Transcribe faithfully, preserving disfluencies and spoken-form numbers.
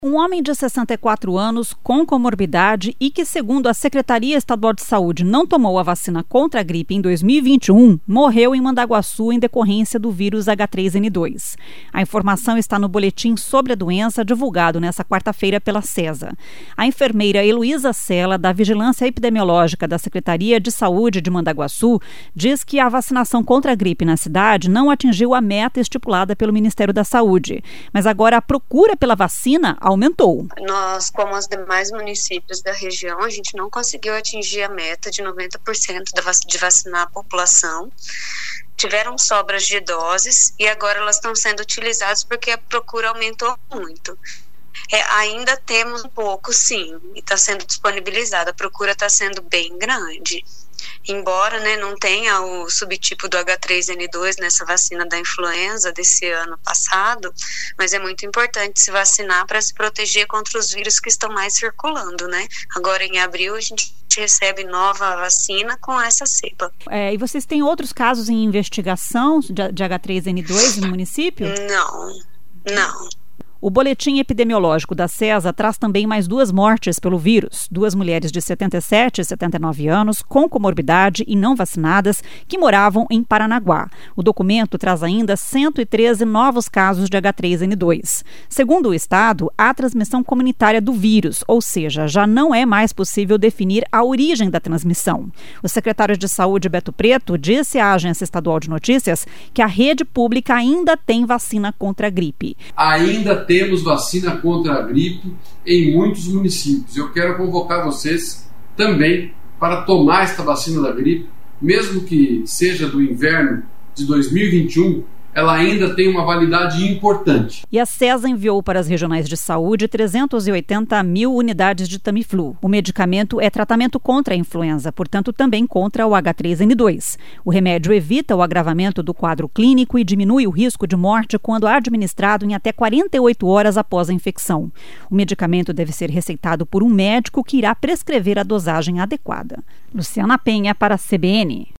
Um homem de sessenta e quatro anos com comorbidade e que, segundo a Secretaria Estadual de Saúde, não tomou a vacina contra a gripe em dois mil e vinte e um, morreu em Mandaguaçu em decorrência do vírus agá três ene dois. A informação está no boletim sobre a doença divulgado nesta quarta-feira pela CESA. A enfermeira Heloísa Sela, da Vigilância Epidemiológica da Secretaria de Saúde de Mandaguaçu, diz que a vacinação contra a gripe na cidade não atingiu a meta estipulada pelo Ministério da Saúde, mas agora a procura pela vacina aumentou. Nós, como os demais municípios da região, a gente não conseguiu atingir a meta de noventa por cento de vacinar a população. Tiveram sobras de doses e agora elas estão sendo utilizadas porque a procura aumentou muito. É, ainda temos um pouco, sim, e está sendo disponibilizada. A procura está sendo bem grande. Embora, né, não tenha o subtipo do agá três ene dois nessa vacina da influenza desse ano passado, mas é muito importante se vacinar para se proteger contra os vírus que estão mais circulando, né? Agora, em abril, a gente recebe nova vacina com essa cepa. É, e vocês têm outros casos em investigação de, de agá três ene dois no município? Não, não. O boletim epidemiológico da CESA traz também mais duas mortes pelo vírus. Duas mulheres de setenta e sete e setenta e nove anos, com comorbidade e não vacinadas, que moravam em Paranaguá. O documento traz ainda cento e treze novos casos de agá três ene dois. Segundo o Estado, há transmissão comunitária do vírus, ou seja, já não é mais possível definir a origem da transmissão. O secretário de Saúde, Beto Preto, disse à Agência Estadual de Notícias que a rede pública ainda tem vacina contra a gripe. Ainda tem Temos vacina contra a gripe em muitos municípios. Eu quero convocar vocês também para tomar esta vacina da gripe, mesmo que seja do inverno de dois mil e vinte e um, ela ainda tem uma validade importante. E a CESA enviou para as regionais de saúde trezentas e oitenta mil unidades de Tamiflu. O medicamento é tratamento contra a influenza, portanto também contra o agá três ene dois. O remédio evita o agravamento do quadro clínico e diminui o risco de morte quando administrado em até quarenta e oito horas após a infecção. O medicamento deve ser receitado por um médico que irá prescrever a dosagem adequada. Luciana Penha para a C B N.